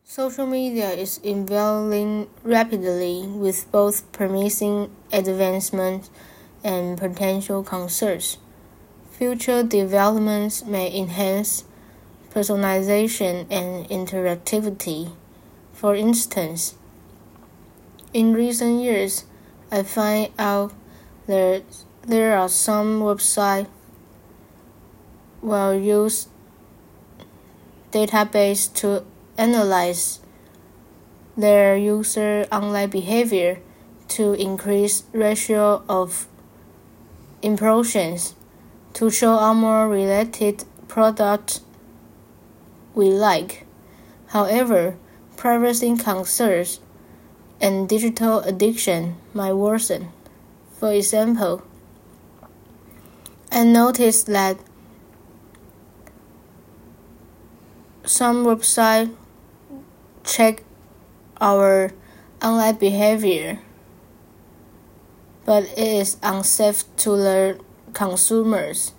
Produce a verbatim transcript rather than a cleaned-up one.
Social media is evolving rapidly with both promising advancements and potential concerns. Future developments may enhance personalization and interactivity. For instance, in recent years, I find out that there are some websites will use database to analyze their user online behavior to increase ratio of impressions to show our more related product we like. However, privacy concerns and digital addiction might worsen. For example, I noticed that some websites check our online behavior, but it is unsafe to the consumers.